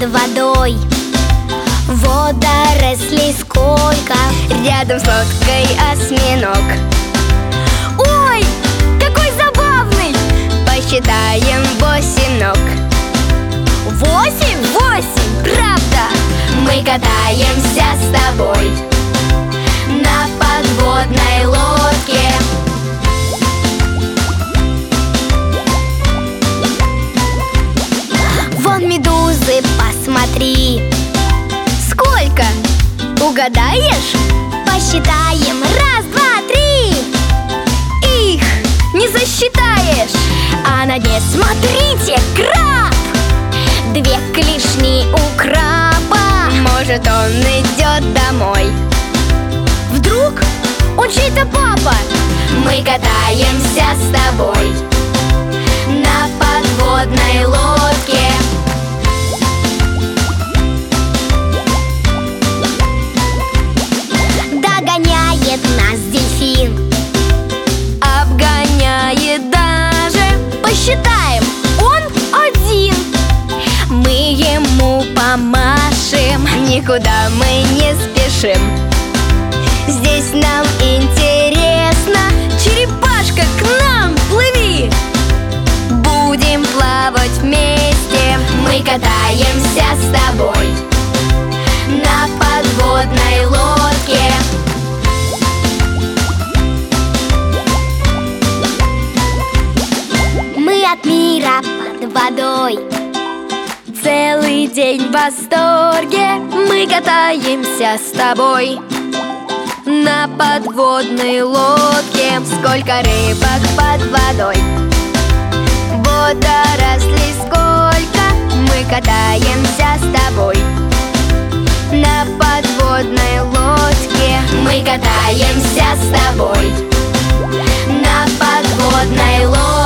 под водой. Водорослей сколько, рядом с лодкой осьминог. Ой, какой забавный! Посчитаем 8 ног. 8? 8, правда! Мы катаемся с тобой на подводной лодке. Вон медузы, посмотри. Сколько? Угадаешь? Посчитаем. 1, 2, 3. Их не засчитаешь. А на дне, смотрите, краб! 2 клешни у краба. Может, он идет домой. Вдруг он чей-то папа? Мы катаемся с тобой на подводной лодке. Догоняет нас дельфин, обгоняет даже. посчитаем, он 1. Мы ему помашем, никуда мы не спешим. Здесь нам интересно. Черепашка, к нам плыви! Будем плавать вместе. Мы катаемся с тобой на подводной лодке. Мы от мира под водой. Целый день в восторге. Мы катаемся с тобой на подводной лодке. Сколько рыбок под водой, водорослей сколько. Мы катаемся с тобой на подводной лодке. Мы катаемся с тобой на подводной лодке.